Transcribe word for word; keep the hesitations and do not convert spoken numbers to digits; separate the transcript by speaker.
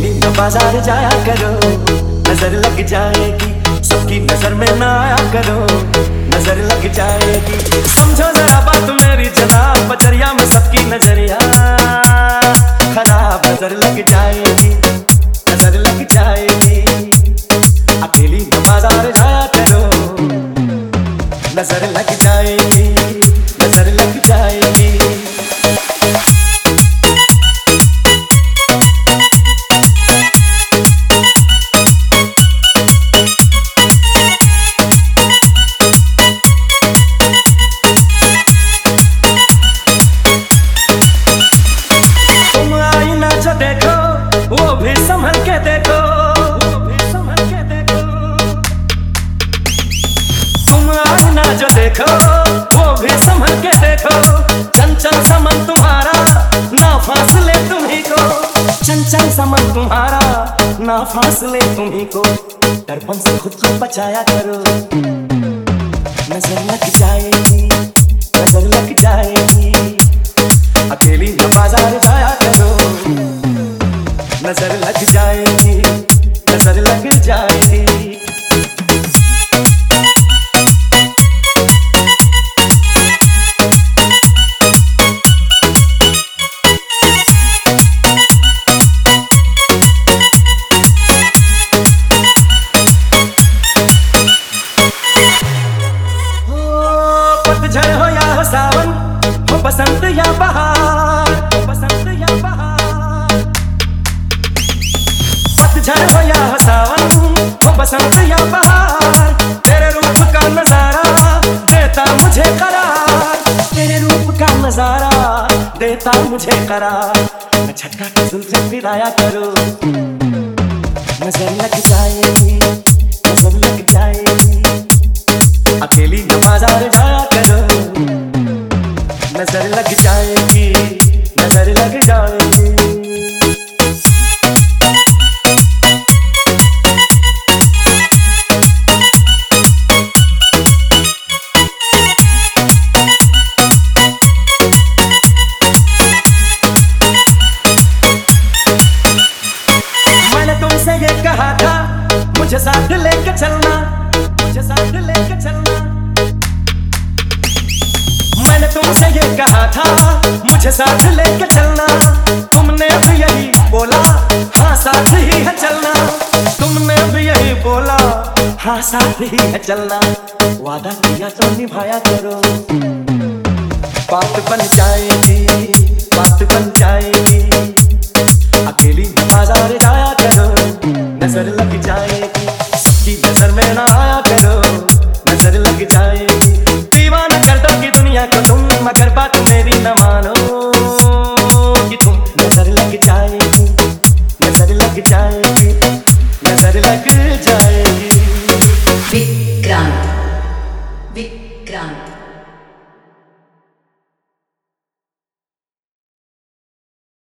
Speaker 1: अकेली न बाजार जाया करो, नजर लग जाएगी, सबकी नजर में ना आया करो, नजर लग जाएगी। समझो जरा बात मेरी जनाब, बजरिया में सबकी नजरिया खराब, नजर लग जाएगी, नजर लग जाएगी। अकेली न बाजार जाया करो, नजर लग जाएगी, नजर लग जाएगी। जो देखो वो भी संभल के देखो, वो भी संभल के देखो। तुम आईना जो देखो वो भी संभल के देखो। चंचल समन तुम्हारा ना फासले तुम्ही को, चंचल समन तुम्हारा ना फासले तुम्ही को। दर्पण से खुद को बचाया करो, नजर लग जाएगी, नजर लग जाएगी। अकेली न बाजार जाया करो, नजर लग जाएगी, नजर लग जाएगी। पतझड़ हो या हो सावन, हो बसंत या बहार, हो बसंत या बहार। पतझड़ हो या हो सावन, हो बसंत या बहार। तेरे रूप का नजारा देता मुझे करार, तेरे रूप का नजारा देता मुझे करार। मैं छटका के जुल्फे फिराया करो, नजर लग जाएगी, नजर लग जाएगी। अकेली न बाजार जाया करो, नजर लग जाएगी, नजर लग जाएगी। मैंने तुमसे ये कहा था मुझे साथ लेके चलना, मुझे साथ लेके चलना। मैंने तुमसे ये कहा था मुझे साथ लेके चलना। तुमने भी यही बोला हाँ साथ ही है चलना, तुमने भी यही बोला हाँ साथ ही है चलना। वादा किया तो निभाया करो, बात बन जाएगी, बात बन जाएगी। अकेली बाजार जाया करो, नजर लग जाएगी, सबकी नजर में ना आया करो, नजर लग जाएगी। दीवाना कर दोगी दुनिया को तुम, मगर बात मेरी न मानो कि तुम। नजर लग जाएगी, नजर लग जाएगी, नजर लग जाएगी।
Speaker 2: विक्रांत, विक्रांत।